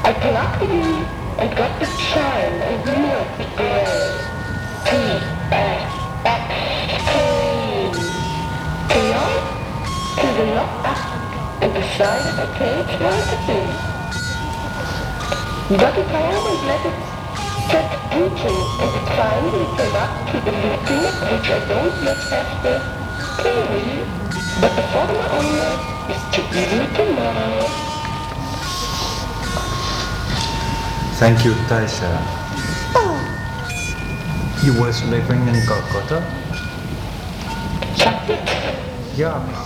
I clocked you and got the chime and milk the gray. T-S-X-K. Beyond to the lock up and the side of the cage like a thing. But if I always let it set breaching and it finally came up to the looping which I don't yet have the theory, but the former owner is to eat tomorrow. Thank you, Taisha. You was delivering in Calcutta? Chocolate? Yeah.